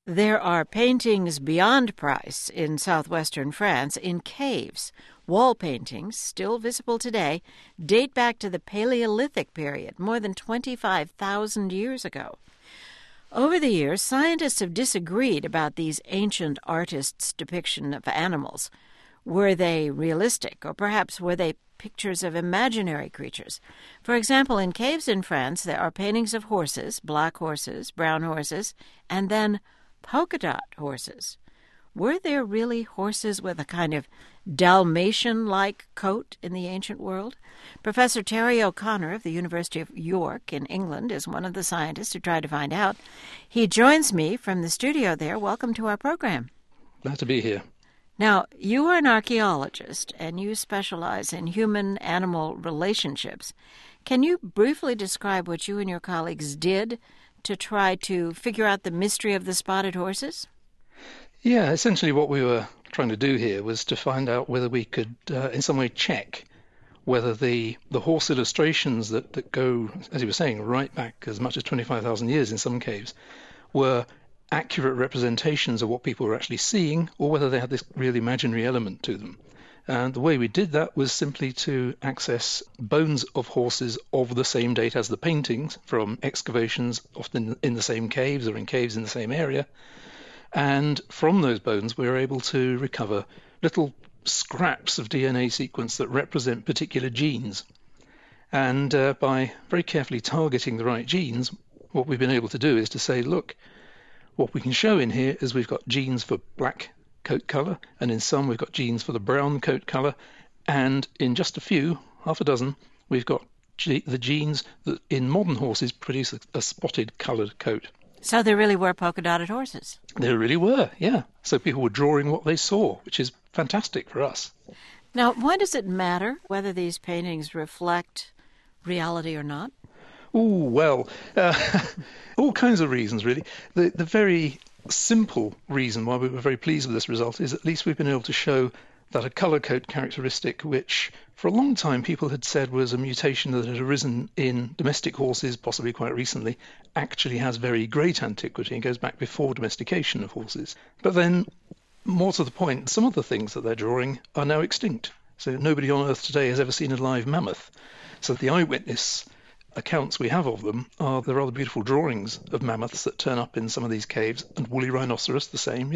There are paintings beyond price in southwestern France in caves. Wall paintings, still visible today, date back to the Paleolithic period, more than 25,000 years ago. Over the years, scientists have disagreed about these ancient artists' depiction of animals. Were they realistic, or perhaps were they pictures of imaginary creatures? For example, in caves in France, there are paintings of horses, black horses, brown horses, and then polka dot horses. Were there really horses with a kind of Dalmatian-like coat in the ancient world? Professor Terry O'Connor of the University of York in England is one of the scientists who tried to find out. He joins me from the studio there. Welcome to our program. Glad to be here. Now, you are an archaeologist, and you specialize in human-animal relationships. Can you briefly describe what you and your colleagues did to try to figure out the mystery of the spotted horses? Yeah, essentially what we were trying to do here was to find out whether we could in some way check whether the horse illustrations that go, as you were saying, right back as much as 25,000 years in some caves were accurate representations of what people were actually seeing, or whether they had this real imaginary element to them. And the way we did that was simply to access bones of horses of the same date as the paintings from excavations, often in the same caves or in caves in the same area. And from those bones, we were able to recover little scraps of DNA sequence that represent particular genes. And by very carefully targeting the right genes, what we've been able to do is to say, look, what we can show in here is we've got genes for black coat color, and in some we've got genes for the brown coat color, and in just a few, half a dozen, we've got the genes that in modern horses produce a spotted colored coat. So there really were polka-dotted horses? There really were, yeah. So people were drawing what they saw, which is fantastic for us. Now, why does it matter whether these paintings reflect reality or not? Oh, well, all kinds of reasons, really. The very simple reason why we were very pleased with this result is at least we've been able to show that a colour coat characteristic, which for a long time people had said was a mutation that had arisen in domestic horses, possibly quite recently, actually has very great antiquity and goes back before domestication of horses. But then, more to the point, some of the things that they're drawing are now extinct. So nobody on Earth today has ever seen a live mammoth. So the eyewitness accounts we have of them are the rather beautiful drawings of mammoths that turn up in some of these caves, and woolly rhinoceros the same,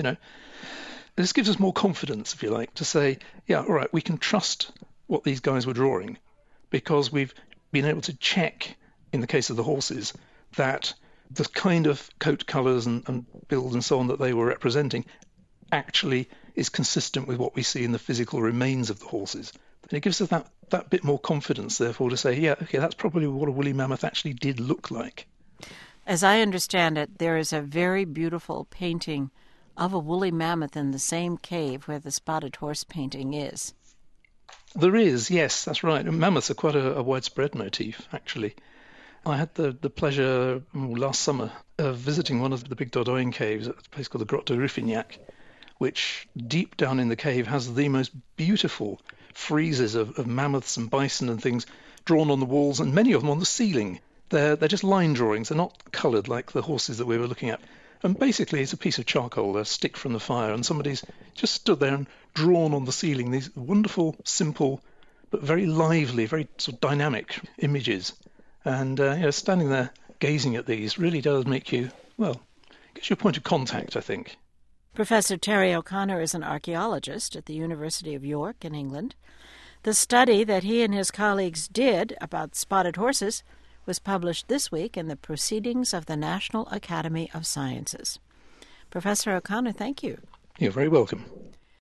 This gives us more confidence, if you like, to say, yeah, all right, we can trust what these guys were drawing because we've been able to check, in the case of the horses, that the kind of coat colours and build and so on that they were representing actually is consistent with what we see in the physical remains of the horses. And it gives us that bit more confidence, therefore, to say, yeah, okay, that's probably what a woolly mammoth actually did look like. As I understand it, there is a very beautiful painting of a woolly mammoth in the same cave where the spotted horse painting is. There is, yes, that's right. Mammoths are quite a widespread motif, actually. I had the pleasure last summer of visiting one of the big Dordogne caves at a place called the Grotte de Ruffignac, which deep down in the cave has the most beautiful friezes of mammoths and bison and things drawn on the walls, and many of them on the ceiling. They're just line drawings. They're not coloured like the horses that we were looking at. And basically it's a piece of charcoal, a stick from the fire, and somebody's just stood there and drawn on the ceiling these wonderful, simple, but very lively, very sort of dynamic images. And standing there gazing at these really does make you, gives you a point of contact, I think. Professor Terry O'Connor is an archaeologist at the University of York in England. The study that he and his colleagues did about spotted horses was published this week in the Proceedings of the National Academy of Sciences. Professor O'Connor, thank you. You're very welcome.